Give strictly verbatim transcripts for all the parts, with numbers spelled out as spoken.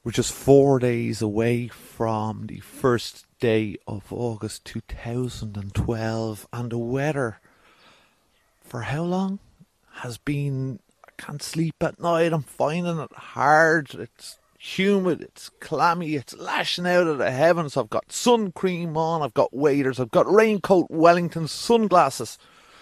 We're just four days away from the first day of August two thousand twelve, and the weather for how long has been, I can't sleep at night, I'm finding it hard, it's humid, it's clammy, it's lashing out of the heavens. I've got sun cream on, I've got waders, I've got raincoat, Wellington, sunglasses.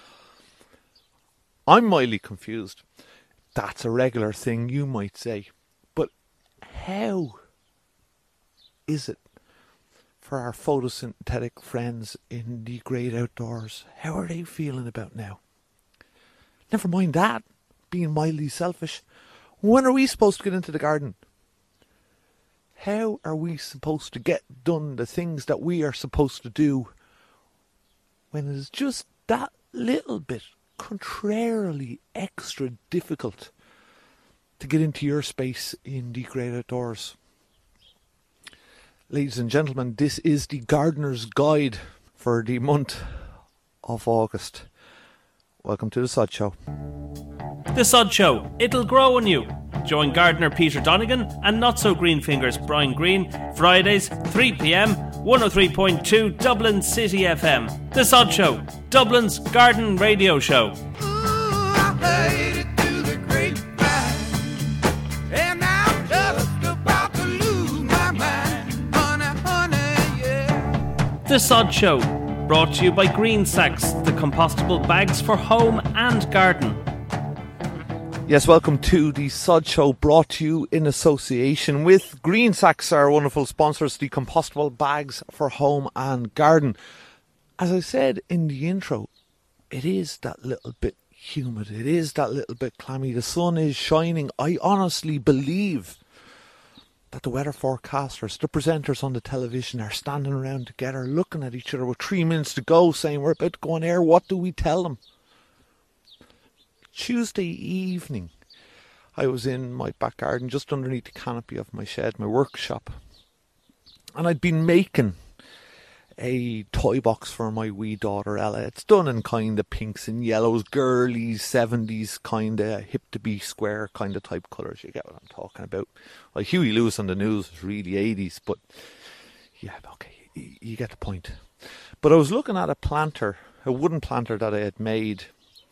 I'm mildly confused. That's a regular thing, you might say. But how is it for our photosynthetic friends in the great outdoors? How are they feeling about now? Never mind that, being mildly selfish. When are we supposed to get into the garden? How are we supposed to get done the things that we are supposed to do when it is just that little bit contrarily extra difficult to get into your space in the great outdoors? Ladies and gentlemen, this is the Gardener's Guide for the month of August. Welcome to The Sod Show. The Sod Show, it'll grow on you. Join gardener Peter Donegan and Not So Green Fingers Brian Green, Fridays, three p.m, one oh three point two Dublin City F M. The Sod Show, Dublin's garden radio show. Ooh, I heard it through the grapevine, and I'm just about to lose my mind. Honey, honey, yeah. The Sod Show, brought to you by Green Sacks, the compostable bags for home and garden. Yes, welcome to the Sod Show, brought to you in association with Green Sacks, our wonderful sponsors, the compostable bags for home and garden. As I said in the intro, it is that little bit humid, it is that little bit clammy, the sun is shining. I honestly believe that the weather forecasters, the presenters on the television are standing around together looking at each other with three minutes to go saying, we're about to go on air, what do we tell them? Tuesday evening, I was in my back garden just underneath the canopy of my shed, my workshop, and I'd been making a toy box for my wee daughter Ella. It's done in kind of pinks and yellows, girly seventies kind of hip to be square kind of type colours. You get what I'm talking about. Well, Huey Lewis on the news was really eighties, but yeah, okay, you, you get the point. But I was looking at a planter, a wooden planter that I had made.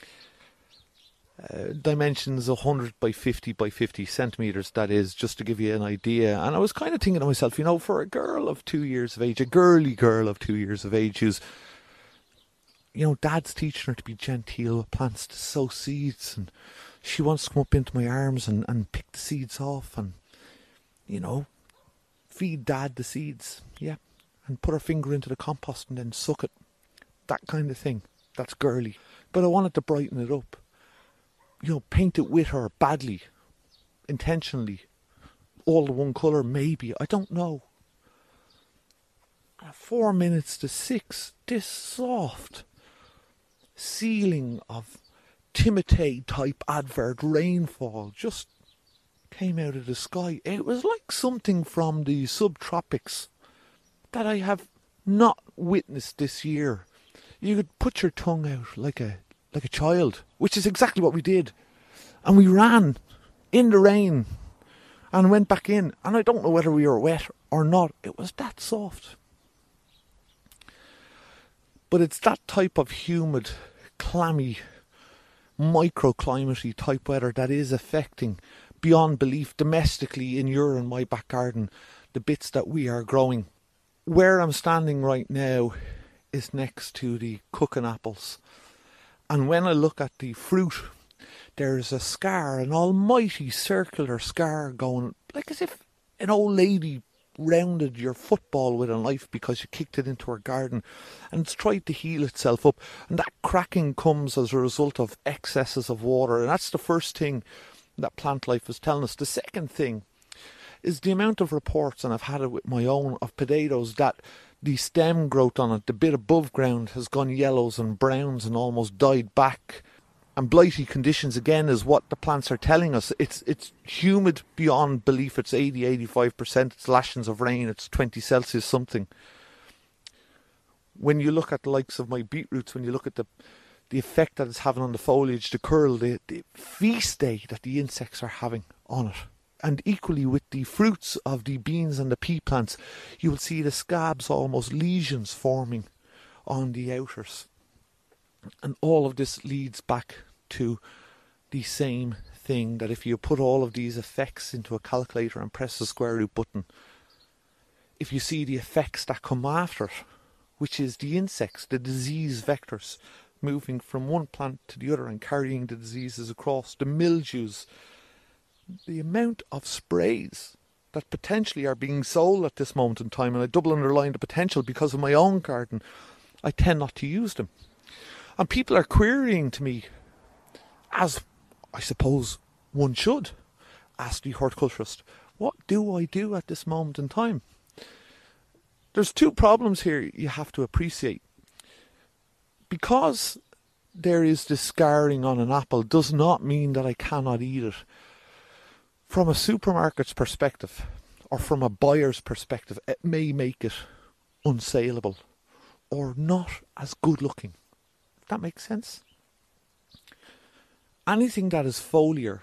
Uh, dimensions one hundred by fifty by fifty centimetres, that is, just to give you an idea. And I was kind of thinking to myself, you know, for a girl of two years of age, a girly girl of two years of age who's, you know, dad's teaching her to be genteel with plants, to sow seeds, and she wants to come up into my arms and, and pick the seeds off and, you know, feed dad the seeds, yeah, and put her finger into the compost and then suck it. That kind of thing. That's girly. But I wanted to brighten it up. You know, paint it with her badly, intentionally, all the one colour, maybe, I don't know. At four minutes to six, this soft ceiling of Timotei type advert rainfall just came out of the sky. It was like something from the subtropics that I have not witnessed this year. You could put your tongue out like a like a child, which is exactly what we did. And we ran in the rain and went back in. And I don't know whether we were wet or not. It was that soft. But it's that type of humid, clammy, microclimatey type weather that is affecting beyond belief domestically in your and my back garden, the bits that we are growing. Where I'm standing right now is next to the cooking apples. And when I look at the fruit, there's a scar, an almighty circular scar going, like as if an old lady rounded your football with a knife because you kicked it into her garden, and it's tried to heal itself up. And that cracking comes as a result of excesses of water. And that's the first thing that plant life is telling us. The second thing is the amount of reports, and I've had it with my own, of potatoes that the stem growth on it, the bit above ground, has gone yellows and browns and almost died back. And blighty conditions, again, is what the plants are telling us. It's it's humid beyond belief. It's eighty, eighty-five percent. It's lashings of rain. It's twenty Celsius something. When you look at the likes of my beetroots, when you look at the the effect that it's having on the foliage, the curl, the, the feast day that the insects are having on it. And equally with the fruits of the beans and the pea plants, you will see the scabs, almost lesions, forming on the outers. And all of this leads back to the same thing, that if you put all of these effects into a calculator and press the square root button, if you see the effects that come after it, which is the insects, the disease vectors, moving from one plant to the other and carrying the diseases across, the mildews, the amount of sprays that potentially are being sold at this moment in time, and I double underline the potential because of my own garden, I tend not to use them. And people are querying to me, as I suppose one should, ask the horticulturist, what do I do at this moment in time? There's two problems here you have to appreciate. Because there is this scarring on an apple does not mean that I cannot eat it. From a supermarket's perspective, or from a buyer's perspective, it may make it unsaleable or not as good looking. If that makes sense. Anything that is foliar,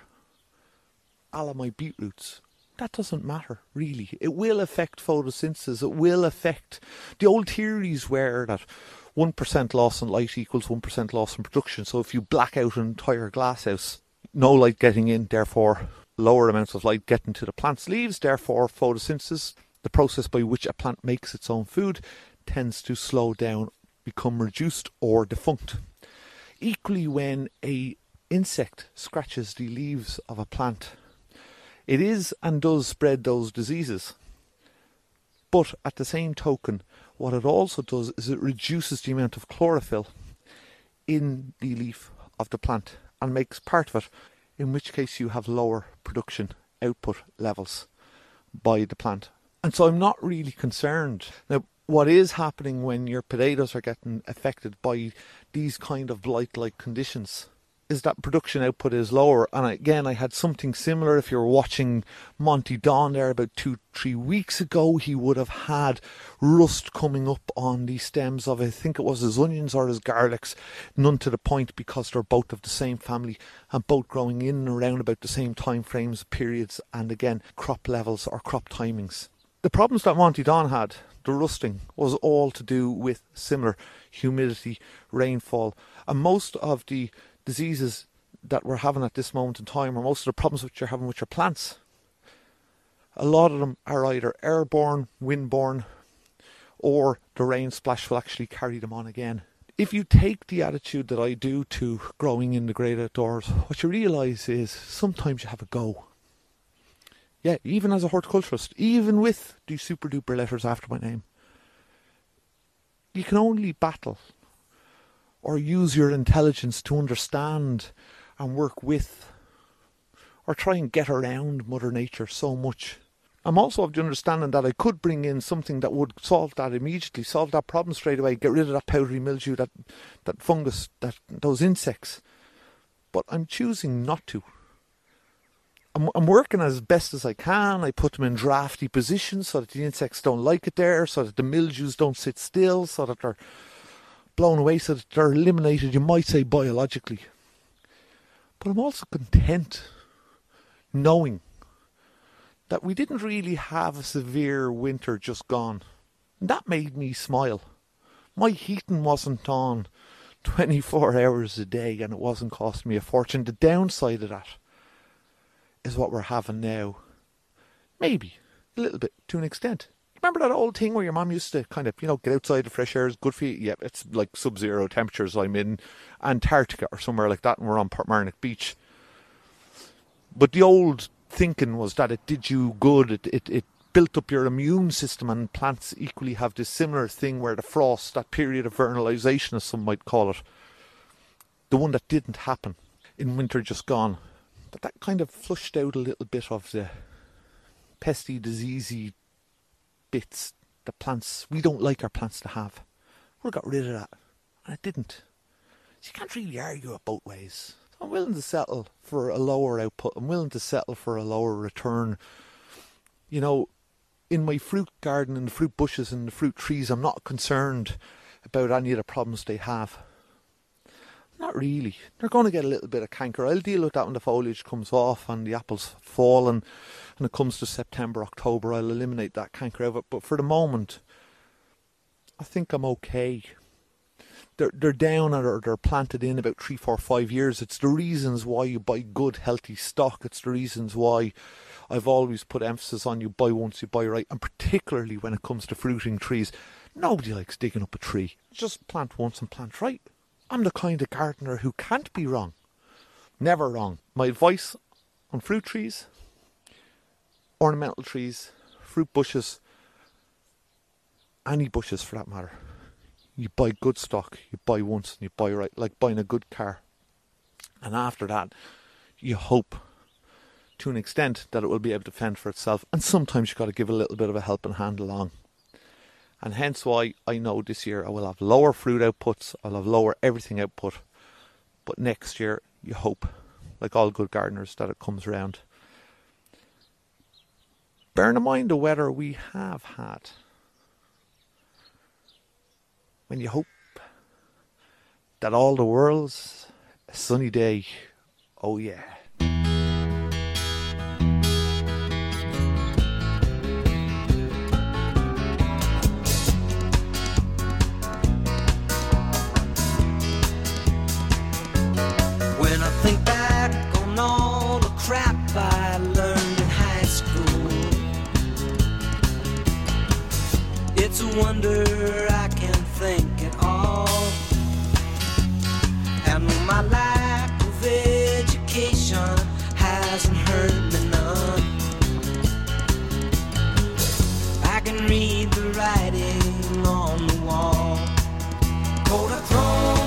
a la my beetroots, that doesn't matter, really. It will affect photosynthesis. It will affect... The old theories were that one percent loss in light equals one percent loss in production. So if you black out an entire glasshouse, no light getting in, therefore lower amounts of light getting to the plant's leaves, therefore photosynthesis, the process by which a plant makes its own food, tends to slow down, become reduced or defunct. Equally, when a insect scratches the leaves of a plant, it is and does spread those diseases. But at the same token, what it also does is it reduces the amount of chlorophyll in the leaf of the plant and makes part of it, in which case you have lower production output levels by the plant. And so I'm not really concerned. Now, what is happening when your potatoes are getting affected by these kind of blight-like conditions is that production output is lower. And again, I had something similar. If you were watching Monty Don there about two, three weeks ago, he would have had rust coming up on the stems of, I think it was his onions or his garlics, none to the point because they're both of the same family and both growing in and around about the same time frames, periods, and again, crop levels or crop timings. The problems that Monty Don had, the rusting, was all to do with similar humidity, rainfall, and most of the diseases that we're having at this moment in time, or most of the problems which you're having with your plants, a lot of them are either airborne, windborne, or the rain splash will actually carry them on again. If you take the attitude that I do to growing in the great outdoors, what you realise is sometimes you have a go. Yeah, even as a horticulturist, even with the super duper letters after my name, you can only battle or use your intelligence to understand and work with or try and get around Mother Nature so much. I'm also of the understanding that I could bring in something that would solve that immediately, solve that problem straight away, get rid of that powdery mildew, that, that fungus, that those insects. But I'm choosing not to. I'm, I'm working as best as I can. I put them in drafty positions so that the insects don't like it there, so that the mildews don't sit still, so that they're blown away, so that they're eliminated, you might say, biologically. But I'm also content knowing that we didn't really have a severe winter just gone. And that made me smile. My heating wasn't on twenty-four hours a day and it wasn't costing me a fortune. The downside of that is what we're having now. Maybe a little bit, to an extent. Remember that old thing where your mum used to kind of, you know, get outside, the fresh air is good for you? Yeah, it's like sub-zero temperatures. I'm in Antarctica or somewhere like that and we're on Portmarnock Beach. But the old thinking was that it did you good, it, it, it built up your immune system, and plants equally have this similar thing where the frost, that period of vernalization as some might call it, the one that didn't happen in winter just gone, that that kind of flushed out a little bit of the pesty, diseasey bits that plants, we don't like our plants to have. We got rid of that, and it didn't. So you can't really argue it both ways. So I'm willing to settle for a lower output. I'm willing to settle for a lower return. You know, in my fruit garden, in the fruit bushes and the fruit trees, I'm not concerned about any of the problems they have. Not really. They're going to get a little bit of canker. I'll deal with that when the foliage comes off and the apples fall and when it comes to September, October, I'll eliminate that canker out of it. But for the moment, I think I'm okay. They're, they're down or they're planted in about three, four, five years. It's the reasons why you buy good, healthy stock. It's the reasons why I've always put emphasis on you buy once, you buy right. And particularly when it comes to fruiting trees, nobody likes digging up a tree. Just plant once and plant right. I'm the kind of gardener who can't be wrong. Never wrong. My advice on fruit trees, ornamental trees, fruit bushes, any bushes for that matter. You buy good stock, you buy once and you buy right, like buying a good car. And after that, you hope to an extent that it will be able to fend for itself. And sometimes you've got to give a little bit of a helping hand along. And hence why I know this year I will have lower fruit outputs, I'll have lower everything output. But next year, you hope, like all good gardeners, that it comes around. Bearing in mind the weather we have had, when you hope that all the world's a sunny day, oh yeah. When I think back on all the crap I learned in high school, it's a wonder I can think at all. And my lack of education hasn't hurt me none. I can read the writing on the wall. Kodachrome,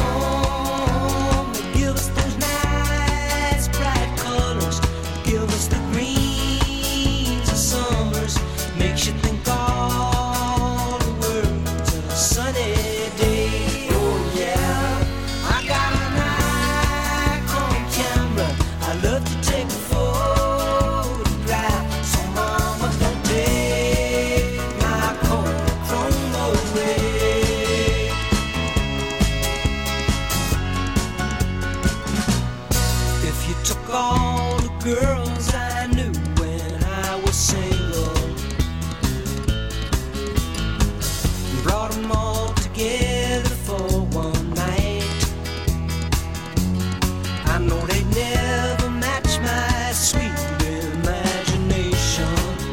they give us those nice bright colors, give us the greens of summers, makes you think all the world's a sunny day. Oh yeah, I got an Nikon camera, I love to take a photograph, so mama don't take my Kodachrome away. If you took all the girls I knew when I was single and brought them all together for one night, I know they'd never match my sweet imagination.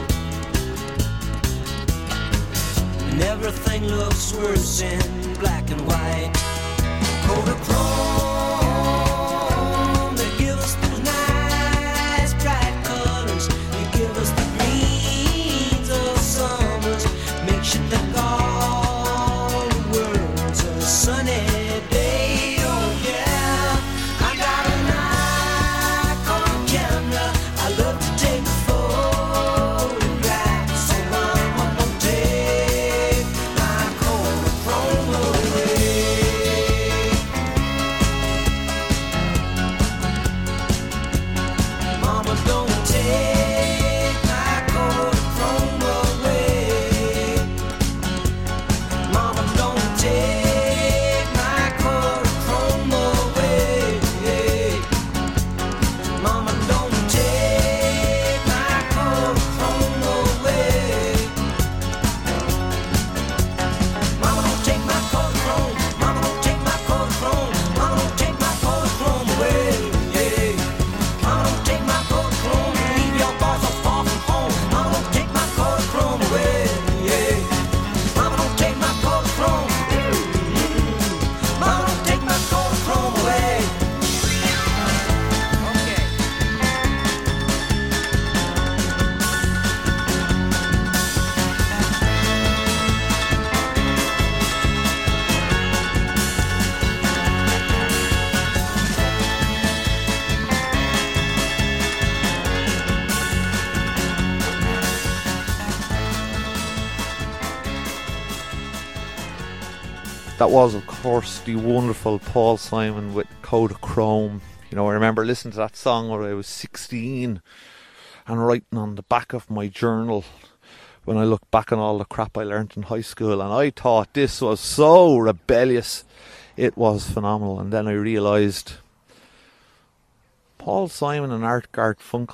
And everything looks worse in black and white. Kodachrome, they give us those nice bright colors, they give us the greens of summers, makes you think all the world's a sunny day. Oh yeah, I got a Nikon camera, I love to take photographs, so mama don't take my Kodachrome away. Mama don't take my Kodachrome away. Mama don't take my Kodachrome away. Mama don't take my Kodachrome away. Mama don't take my Kodachrome. Mama don't take my Kodachrome. Mama don't take my Kodachrome away. Mama don't take my Kodachrome. Leave your boss so far from home. Mama don't take my Kodachrome away. Mama don't take my Kodachrome. Mama don't take my Kodachrome away. Okay. That was, of course, the wonderful Paul Simon with Kodachrome. You know, I remember listening to that song when I was sixteen and writing on the back of my journal when I look back on all the crap I learnt in high school, and I thought this was so rebellious. It was phenomenal. And then I realised Paul Simon and Art Garfunkel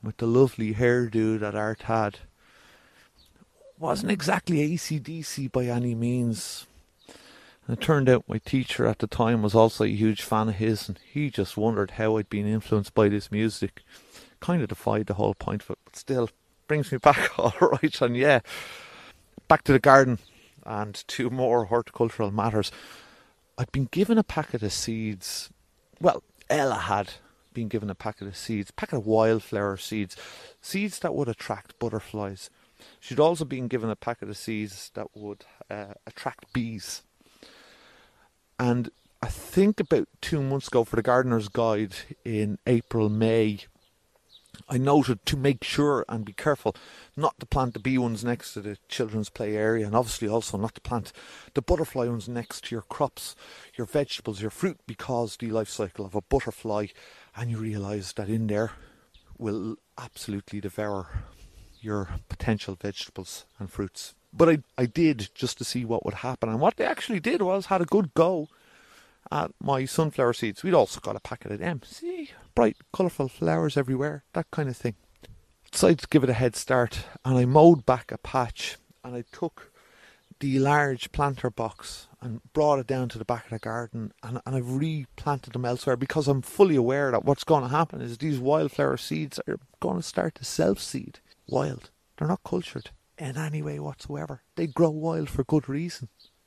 with the lovely hairdo that Art had. Wasn't exactly A C D C by any means. And it turned out my teacher at the time was also a huge fan of his, and he just wondered how I'd been influenced by this music. Kind of defied the whole point of it, but still brings me back all right. And yeah, back to the garden and to more horticultural matters. I'd been given a packet of seeds. Well, Ella had been given a packet of seeds, a packet of wildflower seeds, seeds that would attract butterflies. She'd also been given a packet of seeds that would uh, attract bees. And I think about two months ago for the Gardener's Guide in April, May, I noted to make sure and be careful not to plant the bee ones next to the children's play area, and obviously also not to plant the butterfly ones next to your crops, your vegetables, your fruit, because the life cycle of a butterfly, and you realise that in there will absolutely devour your potential vegetables and fruits. But I, I did, just to see what would happen, and what they actually did was had a good go at my sunflower seeds. We'd also got a packet of them. See, bright, colourful flowers everywhere, that kind of thing. Decided to give it a head start, and I mowed back a patch, and I took the large planter box and brought it down to the back of the garden, and, and I've replanted them elsewhere, because I'm fully aware that what's going to happen is these wildflower seeds are going to start to self-seed. Wild. They're not cultured in any way whatsoever. They grow wild for good reason.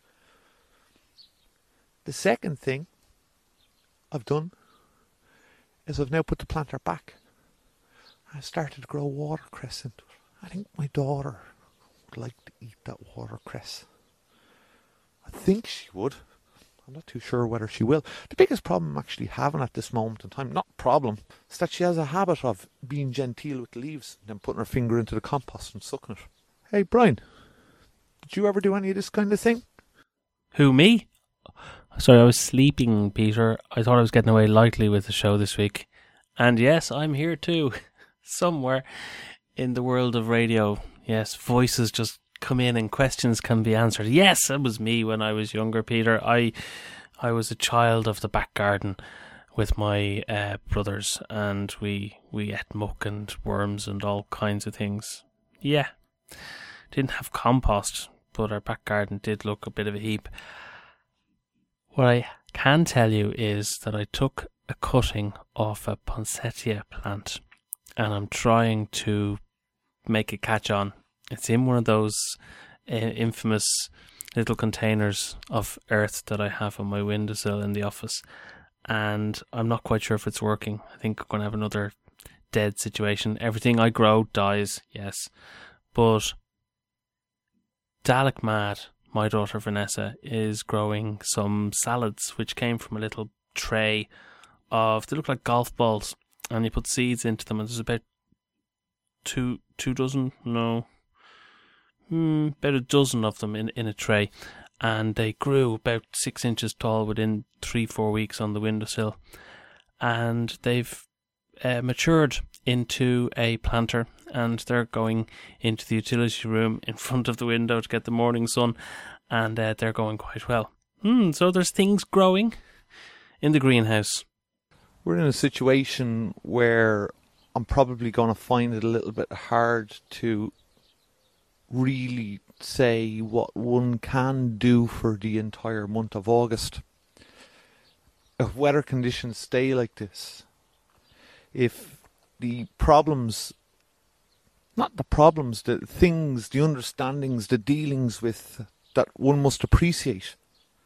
The second thing I've done is I've now put the planter back. I started to grow watercress into it. I think my daughter would like to eat that watercress. I think she would. I'm not too sure whether she will. The biggest problem I'm actually having at this moment in time, not problem, is that she has a habit of being genteel with the leaves and then putting her finger into the compost and sucking it. Hey, Brian, did you ever do any of this kind of thing? Who, me? Sorry, I was sleeping, Peter. I thought I was getting away lightly with the show this week. And yes, I'm here too. Somewhere in the world of radio. Yes, voices just come in and questions can be answered. Yes, it was me when I was younger, Peter. I I was a child of the back garden with my uh, brothers, and we, we ate muck and worms and all kinds of things. Yeah, didn't have compost, but our back garden did look a bit of a heap. What I can tell you is that I took a cutting off a poinsettia plant, and I'm trying to make a catch on. It's in one of those uh, infamous little containers of earth that I have on my windowsill in the office, and I'm not quite sure if it's working. I think I'm going to have another dead situation. Everything I grow dies, yes, but Dalek Mad, my daughter Vanessa, is growing some salads which came from a little tray of, they look like golf balls, and you put seeds into them, and there's about two two dozen, no, hmm, about a dozen of them in, in a tray, and they grew about six inches tall within three, four weeks on the windowsill, and they've uh, matured into a planter, and they're going into the utility room in front of the window to get the morning sun, and uh, they're going quite well. Hmm, so there's things growing in the greenhouse. We're in a situation where I'm probably going to find it a little bit hard to really say what one can do for the entire month of August. If weather conditions stay like this, if the problems, not the problems, the things, the understandings, the dealings with that one must appreciate,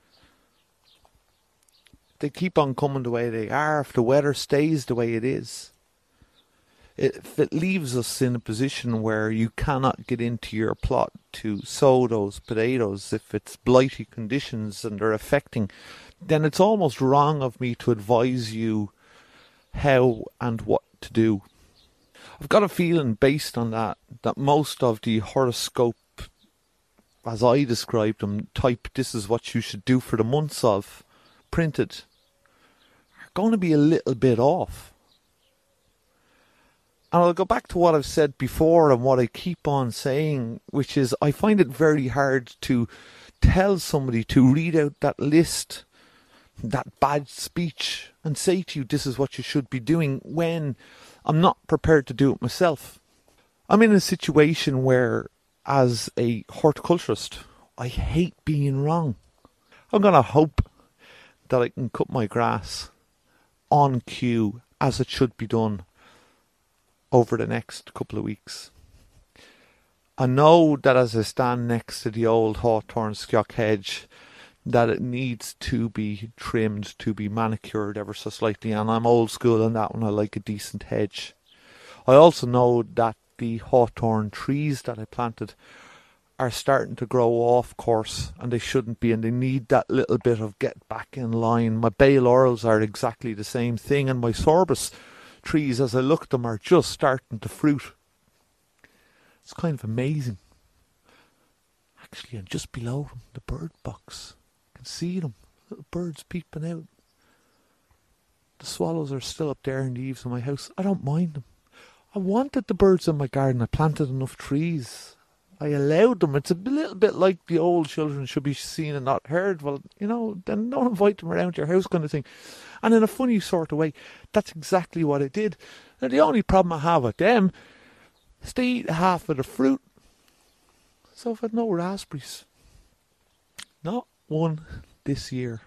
they keep on coming the way they are, if the weather stays the way it is, if it leaves us in a position where you cannot get into your plot to sow those potatoes, if it's blighty conditions and they're affecting, then it's almost wrong of me to advise you how and what to do. I've got a feeling based on that, that most of the horoscope, as I described them, type this is what you should do for the months of, printed, are going to be a little bit off. And I'll go back to what I've said before and what I keep on saying, which is I find it very hard to tell somebody to read out that list, that bad speech, and say to you this is what you should be doing, when I'm not prepared to do it myself. I'm in a situation where, as a horticulturist, I hate being wrong. I'm going to hope that I can cut my grass on cue as it should be done over the next couple of weeks. I know that as I stand next to the old hawthorn skiock hedge, that it needs to be trimmed, to be manicured ever so slightly, and I'm old school on that one. I like a decent hedge. I also know that the hawthorn trees that I planted are starting to grow off course, and they shouldn't be, and they need that little bit of get back in line. My bay laurels are exactly the same thing, and my sorbus trees, as I look at them, are just starting to fruit. It's kind of amazing. Actually, and just below them, the bird box. I can see them, little birds peeping out. The swallows are still up there in the eaves of my house. I don't mind them. I wanted the birds in my garden. I planted enough trees. I allowed them. It's a little bit like the old children should be seen and not heard. Well, you know, then don't invite them around your house kind of thing. And in a funny sort of way, that's exactly what I did. Now, the only problem I have with them is they eat half of the fruit. So I've had no raspberries. Not one this year.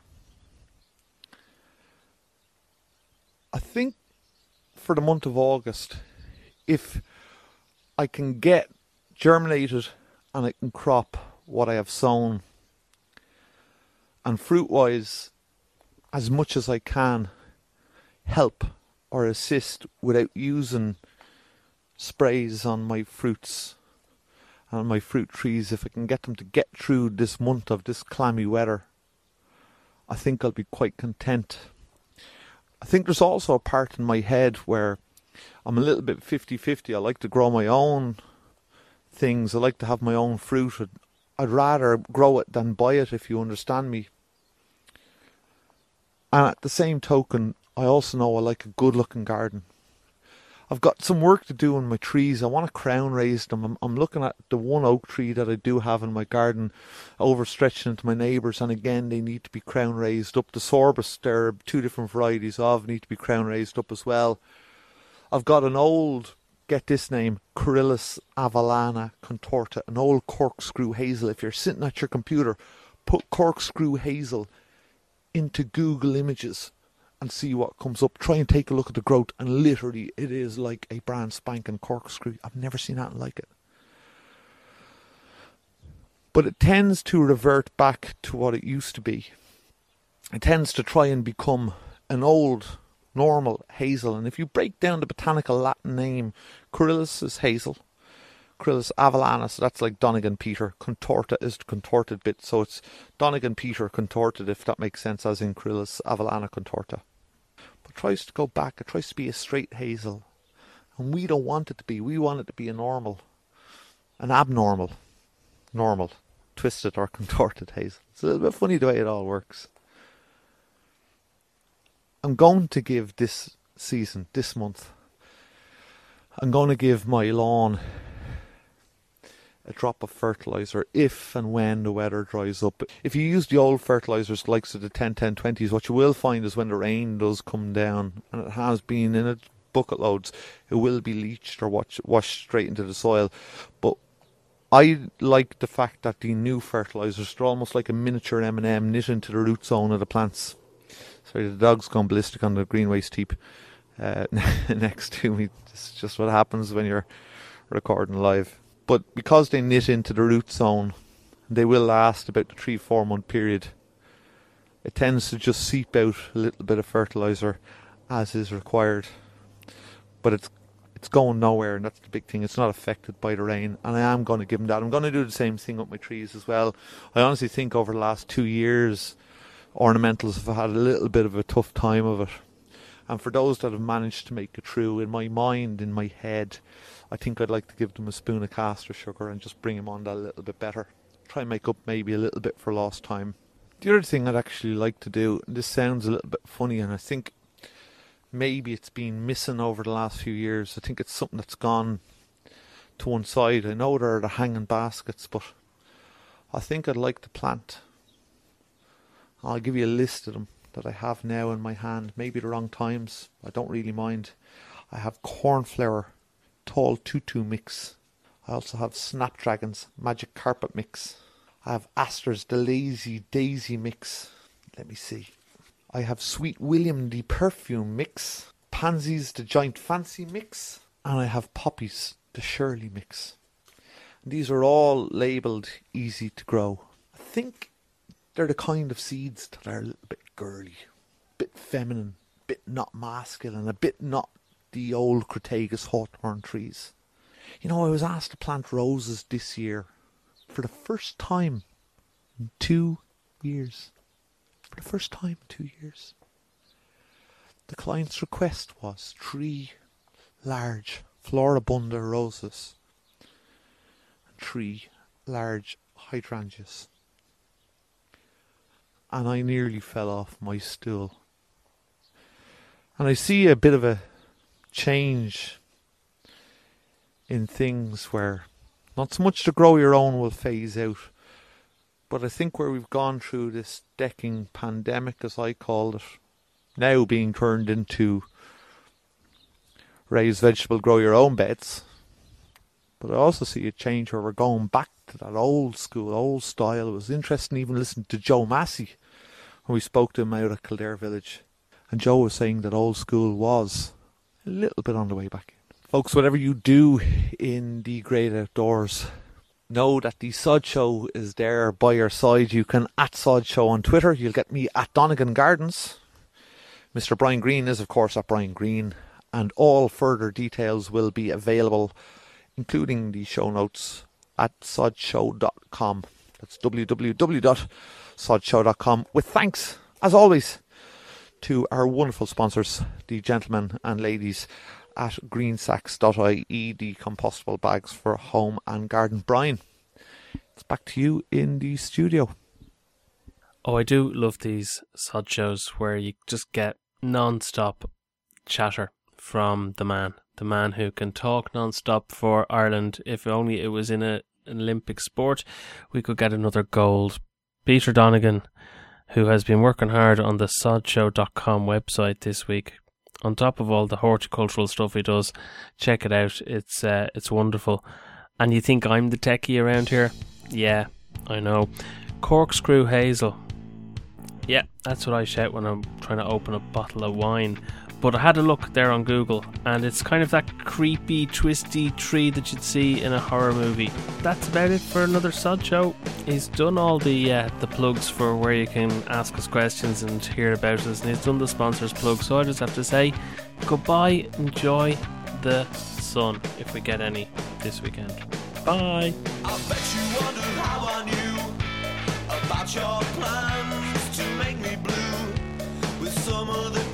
I think for the month of August, if I can get germinated and I can crop what I have sown, and fruit wise, as much as I can help or assist without using sprays on my fruits and my fruit trees, if I can get them to get through this month of this clammy weather, I think I'll be quite content. I think there's also a part in my head where I'm a little bit fifty-fifty. I like to grow my own things. I like to have my own fruit. I'd, I'd rather grow it than buy it, if you understand me. And at the same token, I also know I like a good looking garden. I've got some work to do on my trees. I want to crown raise them. I'm, I'm looking at the one oak tree that I do have in my garden, overstretching into my neighbours, and again they need to be crown raised up. The sorbus, there are two different varieties of, need to be crown raised up as well. I've got an old, get this name, Coryllis avellana contorta, an old corkscrew hazel. If you're sitting at your computer, put corkscrew hazel into Google Images and see what comes up. Try and take a look at the growth, and literally it is like a brand spanking corkscrew. I've never seen anything like it. But it tends to revert back to what it used to be. It tends to try and become an old, normal hazel. And if you break down the botanical Latin name, Coryllis is hazel, Coryllis avellana, so that's like Donegan Peter. Contorta is the contorted bit, so it's Donegan Peter contorted, if that makes sense, as in Coryllis avellana contorta. But it tries to go back, it tries to be a straight hazel. And we don't want it to be. We want it to be a normal, an abnormal, normal, twisted or contorted hazel. It's a little bit funny the way it all works. I'm going to give this season, this month, I'm going to give my lawn a drop of fertiliser if and when the weather dries up. If you use the old fertilisers likes of the ten ten twenties, what you will find is when the rain does come down, and it has been in it bucket loads, it will be leached or watch, washed straight into the soil. But I like the fact that the new fertilisers are almost like a miniature M and M knit into the root zone of the plants. Sorry, the dog's gone ballistic on the green waste heap uh, next to me. It's just what happens when you're recording live. But because they knit into the root zone, they will last about the three, four month period. It tends to just seep out a little bit of fertiliser as is required. But it's it's going nowhere, and that's the big thing. It's not affected by the rain, and I am going to give them that. I'm going to do the same thing with my trees as well. I honestly think over the last two years, ornamentals have had a little bit of a tough time of it. And for those that have managed to make it through, in my mind, in my head, I think I'd like to give them a spoon of castor sugar and just bring them on that a little bit better. Try and make up maybe a little bit for lost time. The other thing I'd actually like to do, and this sounds a little bit funny, and I think maybe it's been missing over the last few years. I think it's something that's gone to one side. I know there are the hanging baskets, but I think I'd like to plant. I'll give you a list of them that I have now in my hand. Maybe the wrong times, I don't really mind. I have Cornflower Tall Tutu Mix. I also have Snapdragon's Magic Carpet Mix. I have Astor's The Lazy Daisy Mix. Let me see. I have Sweet William the Perfume Mix. Pansy's The Giant Fancy Mix. And I have Poppy's The Shirley Mix. And these are all labelled easy to grow. I think they're the kind of seeds that are a little bit girly, a bit feminine, a bit not masculine, a bit not the old Crataegus hawthorn trees. You know, I was asked to plant roses this year for the first time in two years. For the first time in two years. The client's request was three large Floribunda roses and three large hydrangeas. And I nearly fell off my stool. And I see a bit of a change in things where not so much to grow your own will phase out, but I think where we've gone through this decking pandemic, as I called it, now being turned into raised vegetable grow your own beds, but I also see a change where we're going back to that old school, old style. It was interesting even listening to Joe Massey when we spoke to him out at Kildare Village, and Joe was saying that old school was a little bit on the way back in. Folks, whatever you do in the great outdoors, know that the Sod Show is there by your side. You can at Sod Show on Twitter. You'll get me at Donegan Gardens. Mister Brian Green is, of course, at Brian Green. And all further details will be available, including the show notes, at sod show dot com. That's w w w dot sod show dot com. With thanks, as always, to our wonderful sponsors, the gentlemen and ladies at greensacks dot I E, the compostable bags for home and garden. Brian, it's back to you in the studio. Oh, I do love these Sod shows where you just get non-stop chatter from the man. The man who can talk non-stop for Ireland. If only it was in a, an Olympic sport, we could get another gold. Peter Donegan, who has been working hard on the sod show dot com website this week. On top of all the horticultural stuff he does, check it out. It's uh, it's wonderful. And you think I'm the techie around here? Yeah, I know. Corkscrew Hazel. Yeah, that's what I shout when I'm trying to open a bottle of wine. But I had a look there on Google, and it's kind of that creepy, twisty tree that you'd see in a horror movie. That's about it for another Sod Show. He's done all the uh, the plugs for where you can ask us questions and hear about us, and he's done the sponsors plug. So I just have to say, goodbye, enjoy the sun, if we get any this weekend. Bye. I bet you wonder how I knew about your plans to make me blue with some of the